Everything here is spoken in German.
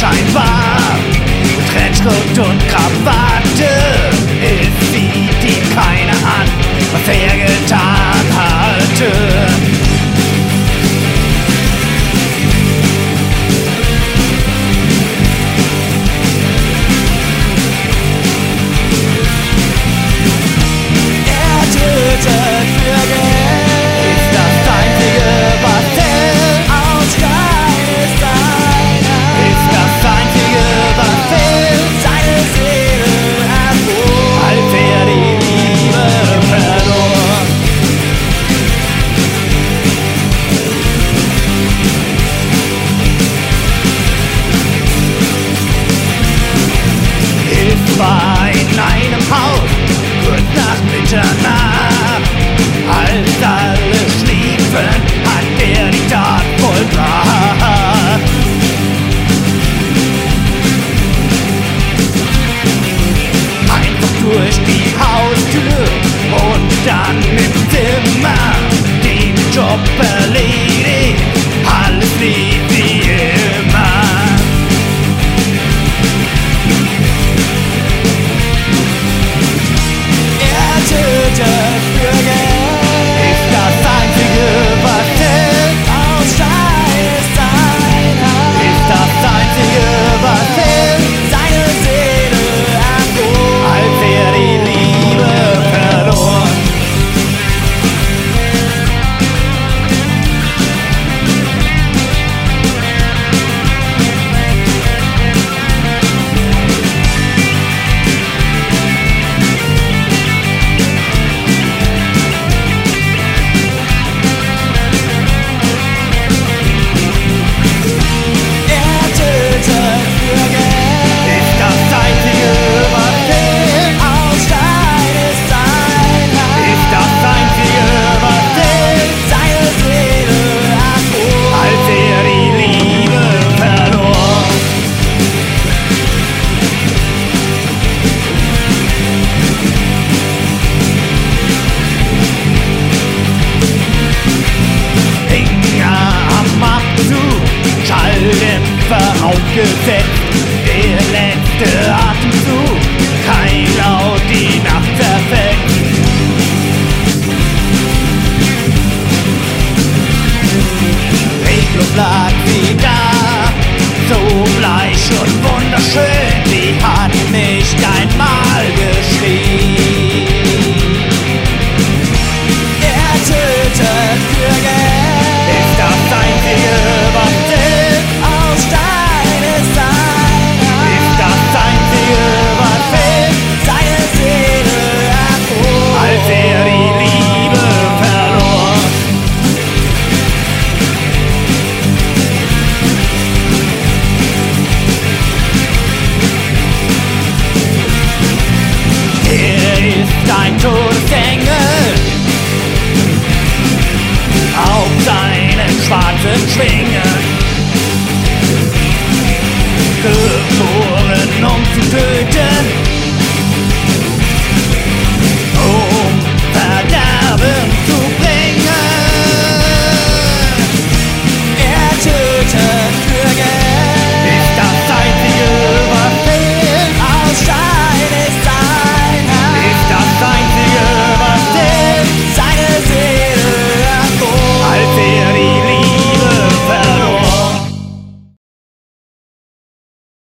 scheinbar. Trenchcoat und Krawatte, es sieht ihm keiner an, was er getan hatte. Er tötet für Geld, ist das Einzige, was zählt. Aus Stein ist seiner, ist das Einzige, was zählt. Seine Seele erfror, als er die Liebe verlor. Es war in einem Haus, kurz nach Mitternacht. Als alle schliefen, hat er die Tat vollbracht. Einfach durch die Haustür und dann im Zimmer den Job erledigt. Alles lief wie immer. Er tötet für Geld, ist das Einzige, was zählt. Aus Stein ist seiner, ist das Einzige, was zählt. Seine Seele erfror, als er die Liebe verlor. Schalldämpfer aufgesetzt, der letzte Atemzug, kein Laut, die Nacht zerfällt. Reglos lag sie da, so bleich und wunderschön, sie hat nicht einmal geschrien. Er tötet für Geld, ist das Einzige, was zählt. Aus Stein ist seiner, ist das Einzige, was zählt. Seine Seele erfror, als er die Liebe verlor. Er ist ein Todesengel auf seinen schwarzen Schwingen.